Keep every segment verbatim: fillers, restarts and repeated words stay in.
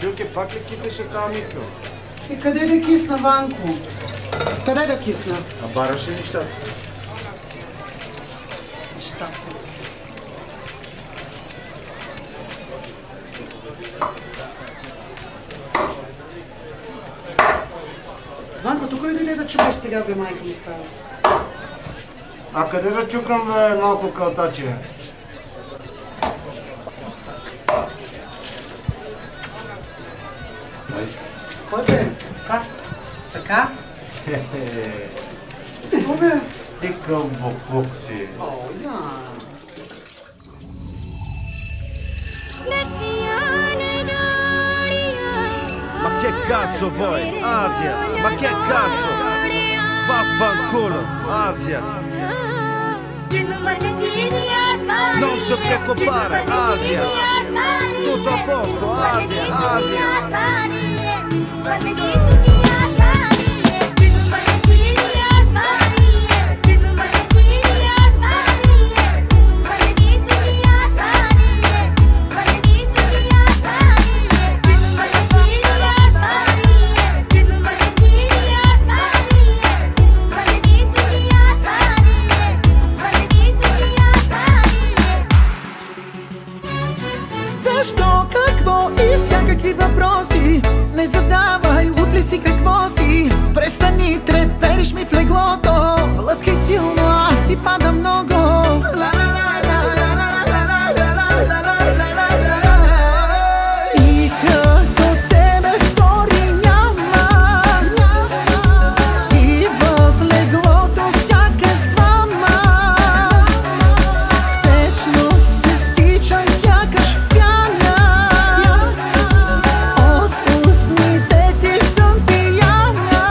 Василке, пак ли кипеше тази микро? И къде да кисна, Ванко? Къде да кисна? А бараше нещата? Щастна. Ванко, тук ли дойде да чукаш сега, бе, майка ми става? А къде да чукам, бе, малко калтаче? Кой бе? Как? Така? Какво бе? Ти към буклук си. О, я. Ma che cazzo vuoi? Asia! Ma che cazzo? Vaffanculo, Asia! Non ti preoccupare, Asia! Tutto a posto, Asia, Asia! Защо, какво и всякакви въпроси? Не задавай, луд ли си, какво си? Престани, трепериш ми в леглото. Лъскай силно, аз си пада много. И като тебе втори няма. И в леглото сякаш с двама. Втечно се стичам сякаш в пяна. От устните ти съм пияна.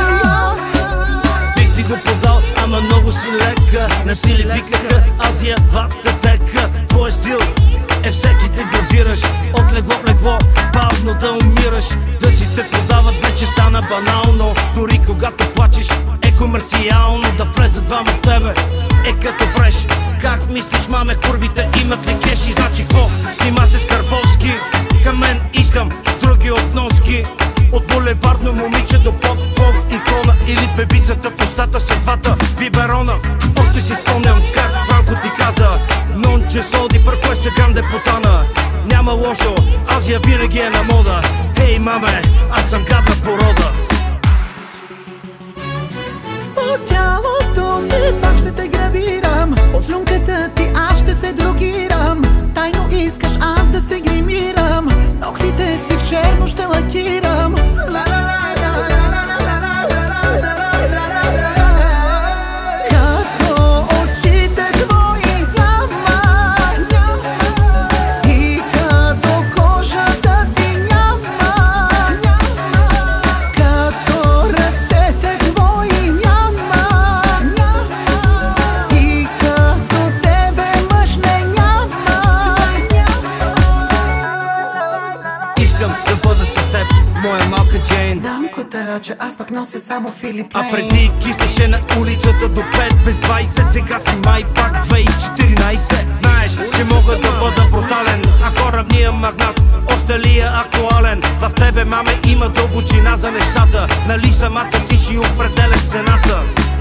Бих ти го подал, ама много си лека. Не си ли викаха Азия, двата тека? Твой стил е всеки да гравираш. От легло в легло, бавно да умираш. Да си те продават вече стана банално. Дори когато плачеш е комерциално. Да влезат двама в тебе е като фреш. Как мислиш, маме, курвите имат ли кеши? Значи какво? Снима се с Карповски. Към мен искам други относки. От булевардно момиче до поп-фолк икона. Или певицата в устата с двата биберона. Още си спомням как Франко ти каза: non c'è soldi per questa grande puttana. Няма лошо, Азия винаги е на мода. Хей, маме, аз съм гадна порода. По тялото си пак ще те грабирам. От слюнката ти аз ще се дрогирам. Тайно искаш аз да се гримирам. Ногтите си в черно ще лакирам. Като очите твои няма. И като кожата ти няма. Като ръцете твои няма. И като тебе мъж не няма. Искам да бъда с теб, моя малка Джейн. Знам котараче, аз пък нося само Филип А Лейн. преди киснеше на улицата до пет без двайсет. Сега си май пак две хиляди и четиринайсет. Знаеш, че мога да бъда брутален. А корабният магнат още ли е актуален? В тебе, маме, има дълбочина за нещата. Нали самата ти си определяш цената?